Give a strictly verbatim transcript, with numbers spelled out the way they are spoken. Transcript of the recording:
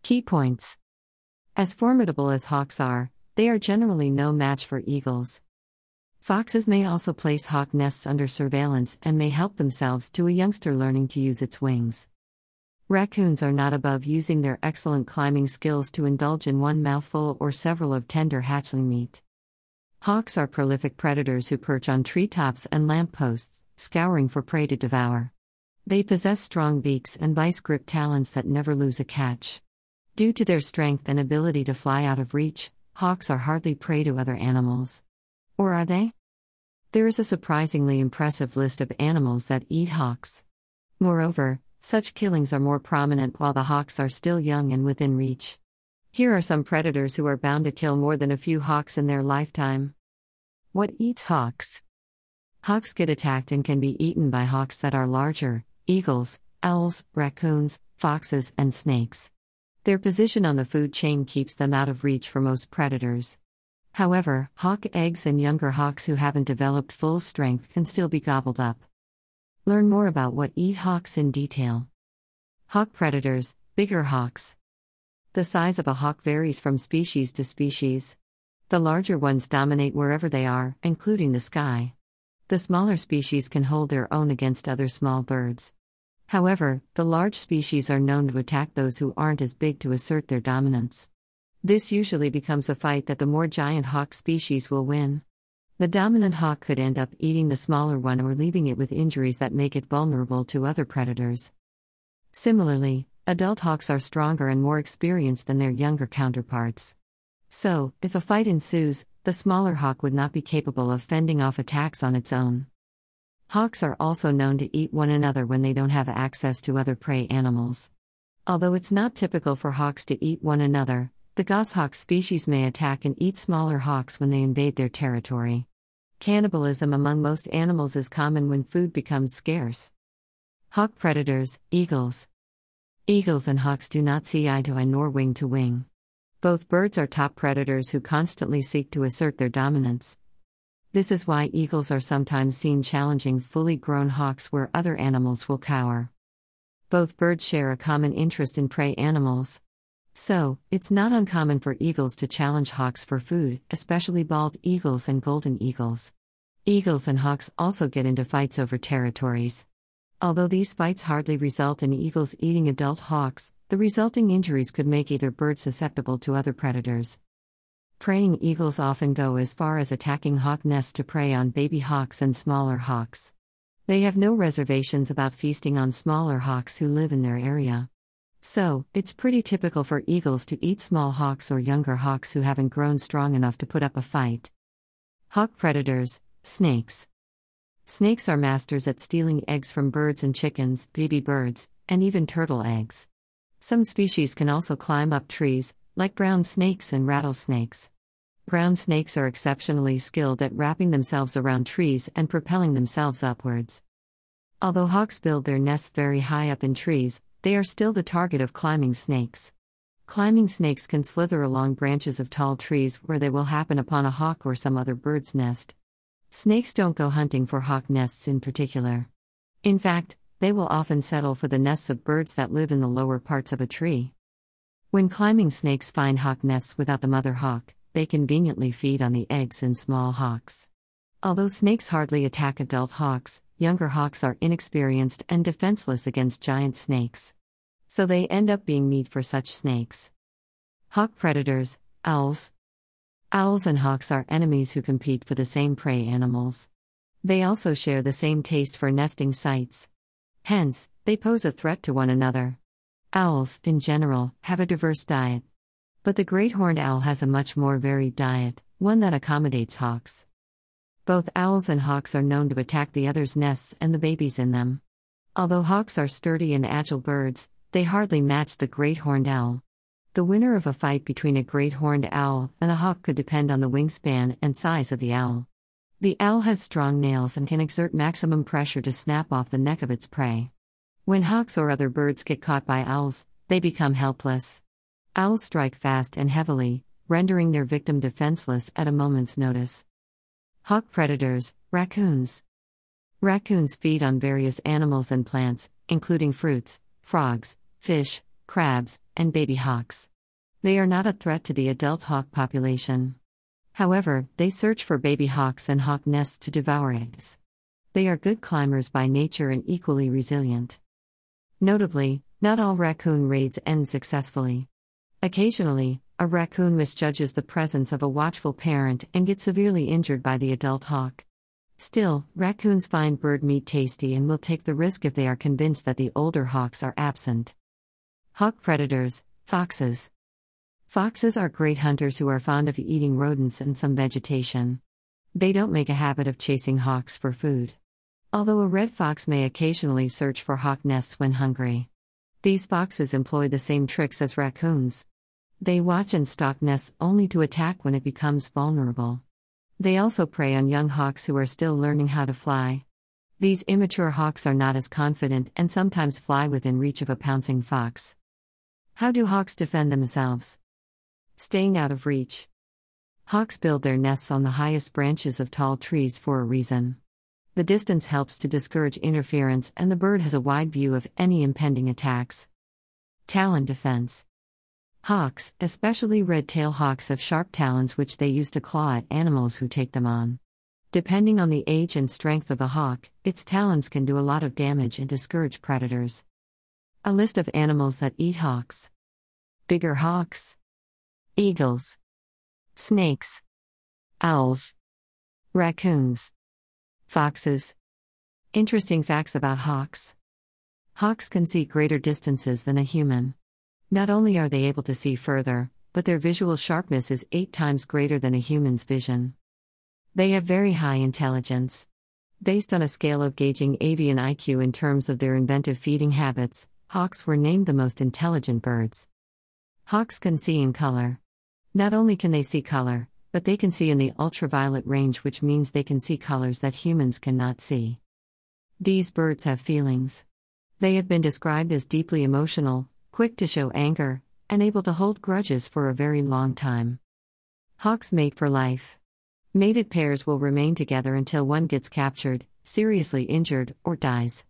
Key points. As formidable as hawks are, they are generally no match for eagles. Foxes may also place hawk nests under surveillance and may help themselves to a youngster learning to use its wings. Raccoons are not above using their excellent climbing skills to indulge in one mouthful or several of tender hatchling meat. Hawks are prolific predators who perch on treetops and lampposts, scouring for prey to devour. They possess strong beaks and vice-grip talons that never lose a catch. Due to their strength and ability to fly out of reach, hawks are hardly prey to other animals. Or are they? There is a surprisingly impressive list of animals that eat hawks. Moreover, such killings are more prominent while the hawks are still young and within reach. Here are some predators who are bound to kill more than a few hawks in their lifetime. What eats hawks? Hawks get attacked and can be eaten by hawks that are larger: eagles, owls, raccoons, foxes, and snakes. Their position on the food chain keeps them out of reach for most predators. However, hawk eggs and younger hawks who haven't developed full strength can still be gobbled up. Learn more about what eat hawks in detail. Hawk predators, bigger hawks. The size of a hawk varies from species to species. The larger ones dominate wherever they are, including the sky. The smaller species can hold their own against other small birds. However, the large species are known to attack those who aren't as big to assert their dominance. This usually becomes a fight that the more giant hawk species will win. The dominant hawk could end up eating the smaller one or leaving it with injuries that make it vulnerable to other predators. Similarly, adult hawks are stronger and more experienced than their younger counterparts. So, if a fight ensues, the smaller hawk would not be capable of fending off attacks on its own. Hawks are also known to eat one another when they don't have access to other prey animals. Although it's not typical for hawks to eat one another, the goshawk species may attack and eat smaller hawks when they invade their territory. Cannibalism among most animals is common when food becomes scarce. Hawk predators, eagles. Eagles and hawks do not see eye to eye nor wing to wing. Both birds are top predators who constantly seek to assert their dominance. This is why eagles are sometimes seen challenging fully grown hawks where other animals will cower. Both birds share a common interest in prey animals. So, it's not uncommon for eagles to challenge hawks for food, especially bald eagles and golden eagles. Eagles and hawks also get into fights over territories. Although these fights hardly result in eagles eating adult hawks, the resulting injuries could make either bird susceptible to other predators. Preying eagles often go as far as attacking hawk nests to prey on baby hawks and smaller hawks. They have no reservations about feasting on smaller hawks who live in their area. So, it's pretty typical for eagles to eat small hawks or younger hawks who haven't grown strong enough to put up a fight. Hawk predators, snakes. Snakes are masters at stealing eggs from birds and chickens, baby birds, and even turtle eggs. Some species can also climb up trees, like brown snakes and rattlesnakes. Ground snakes are exceptionally skilled at wrapping themselves around trees and propelling themselves upwards. Although hawks build their nests very high up in trees, they are still the target of climbing snakes. Climbing snakes can slither along branches of tall trees where they will happen upon a hawk or some other bird's nest. Snakes don't go hunting for hawk nests in particular. In fact, they will often settle for the nests of birds that live in the lower parts of a tree. When climbing snakes find hawk nests without the mother hawk, they conveniently feed on the eggs in small hawks. Although snakes hardly attack adult hawks, younger hawks are inexperienced and defenseless against giant snakes. So they end up being meat for such snakes. Hawk predators, owls. Owls and hawks are enemies who compete for the same prey animals. They also share the same taste for nesting sites. Hence, they pose a threat to one another. Owls, in general, have a diverse diet. But the great horned owl has a much more varied diet, one that accommodates hawks. Both owls and hawks are known to attack the other's nests and the babies in them. Although hawks are sturdy and agile birds, they hardly match the great horned owl. The winner of a fight between a great horned owl and a hawk could depend on the wingspan and size of the owl. The owl has strong nails and can exert maximum pressure to snap off the neck of its prey. When hawks or other birds get caught by owls, they become helpless. Owls strike fast and heavily, rendering their victim defenseless at a moment's notice. Hawk predators, raccoons. Raccoons feed on various animals and plants, including fruits, frogs, fish, crabs, and baby hawks. They are not a threat to the adult hawk population. However, they search for baby hawks and hawk nests to devour eggs. They are good climbers by nature and equally resilient. Notably, not all raccoon raids end successfully. Occasionally, a raccoon misjudges the presence of a watchful parent and gets severely injured by the adult hawk. Still, raccoons find bird meat tasty and will take the risk if they are convinced that the older hawks are absent. Hawk predators, foxes. Foxes are great hunters who are fond of eating rodents and some vegetation. They don't make a habit of chasing hawks for food. Although a red fox may occasionally search for hawk nests when hungry. These foxes employ the same tricks as raccoons. They watch and stalk nests only to attack when it becomes vulnerable. They also prey on young hawks who are still learning how to fly. These immature hawks are not as confident and sometimes fly within reach of a pouncing fox. How do hawks defend themselves? Staying out of reach. Hawks build their nests on the highest branches of tall trees for a reason. The distance helps to discourage interference, and the bird has a wide view of any impending attacks. Talon defense. Hawks, especially red-tailed hawks, have sharp talons which they use to claw at animals who take them on. Depending on the age and strength of the hawk, its talons can do a lot of damage and discourage predators. A list of animals that eat hawks. Bigger hawks. Eagles. Snakes. Owls. Raccoons. Foxes. Interesting facts about hawks. Hawks can see greater distances than a human. Not only are they able to see further, but their visual sharpness is eight times greater than a human's vision. They have very high intelligence. Based on a scale of gauging avian I Q in terms of their inventive feeding habits, hawks were named the most intelligent birds. Hawks can see in color. Not only can they see color, but they can see in the ultraviolet range, which means they can see colors that humans cannot see. These birds have feelings. They have been described as deeply emotional, quick to show anger, and able to hold grudges for a very long time. Hawks mate for life. Mated pairs will remain together until one gets captured, seriously injured, or dies.